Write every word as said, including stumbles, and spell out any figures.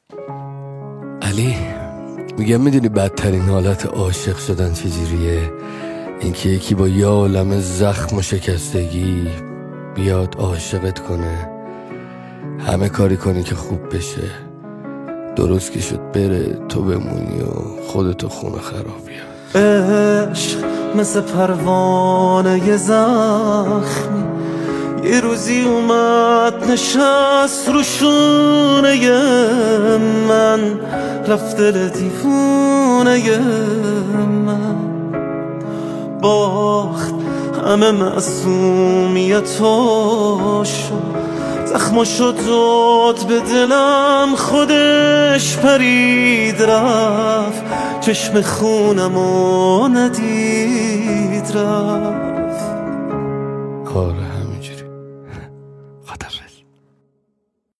علی میگم میدونی بدترین حالت عاشق شدن چجوریه؟ اینکه یکی با یه عالمه زخم و شکستگی بیاد عاشقت کنه، همه کاری کنی که خوب بشه، درست که شد بره تو بمونی و خودتو خونه خرابی. عشق مثل پروانه زخمی، یه روزی اومد نشست رو شونه من، رفت دل دیوونه من، باخت همه معصومیتاشو، زخماشو داد به دلم، خودش پرید رفت، چشم خونمو ندید رفت.